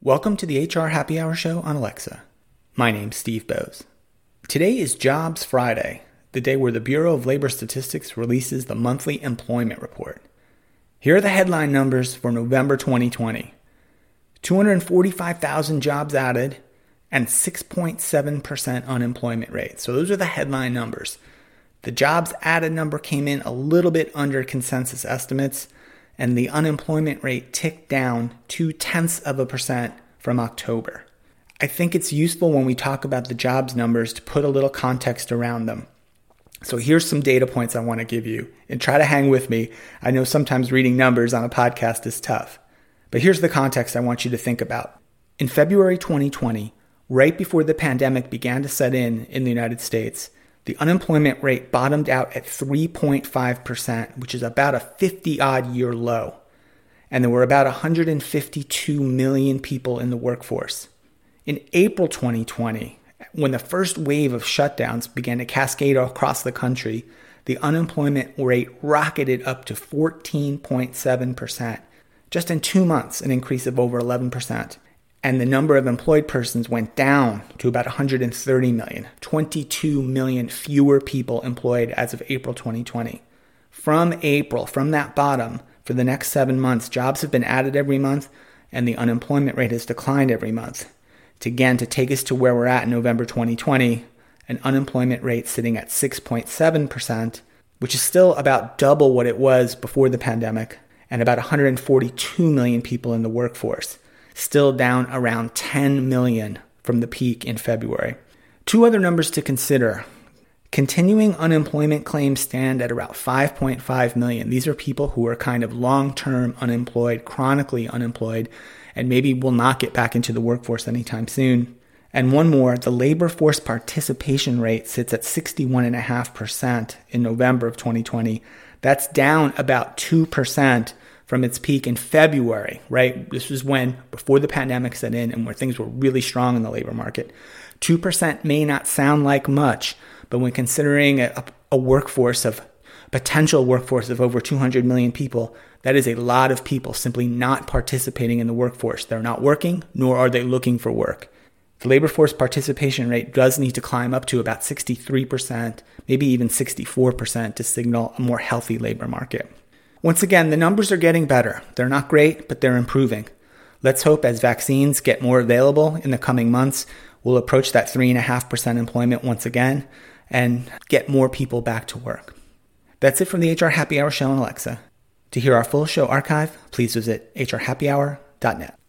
Welcome to the HR Happy Hour Show on Alexa. My name's Steve Bowes. Today is Jobs Friday, the day where the Bureau of Labor Statistics releases the monthly employment report. Here are the headline numbers for November 2020. 245,000 jobs added and 6.7% unemployment rate. So those are the headline numbers. The jobs added number came in a little bit under consensus estimates, and the unemployment rate ticked down 0.2% from October. I think it's useful when we talk about the jobs numbers to put a little context around them. So here's some data points I want to give you, and try to hang with me. I know sometimes reading numbers on a podcast is tough, but here's the context I want you to think about. In February 2020, right before the pandemic began to set in the United States, the unemployment rate bottomed out at 3.5%, which is about a 50-odd year low. And there were about 152 million people in the workforce. In April 2020, when the first wave of shutdowns began to cascade across the country, the unemployment rate rocketed up to 14.7%. Just in 2 months, an increase of over 11%. And the number of employed persons went down to about 130 million, 22 million fewer people employed as of April 2020. From April, from that bottom, for the next 7 months, jobs have been added every month, and the unemployment rate has declined every month. To take us to where we're at in November 2020, an unemployment rate sitting at 6.7%, which is still about double what it was before the pandemic, and about 142 million people in the workforce. Still down around 10 million from the peak in February. Two other numbers to consider. Continuing unemployment claims stand at about 5.5 million. These are people who are kind of long-term unemployed, chronically unemployed, and maybe will not get back into the workforce anytime soon. And one more, the labor force participation rate sits at 61.5% in November of 2020. That's down about 2% from its peak in February, right? This was before the pandemic set in and where things were really strong in the labor market. 2% may not sound like much, but when considering a potential workforce of over 200 million people, that is a lot of people simply not participating in the workforce. They're not working, nor are they looking for work. The labor force participation rate does need to climb up to about 63%, maybe even 64% to signal a more healthy labor market. Once again, the numbers are getting better. They're not great, but they're improving. Let's hope as vaccines get more available in the coming months, we'll approach that 3.5% employment once again and get more people back to work. That's it from the HR Happy Hour Show on Alexa. To hear our full show archive, please visit hrhappyhour.net.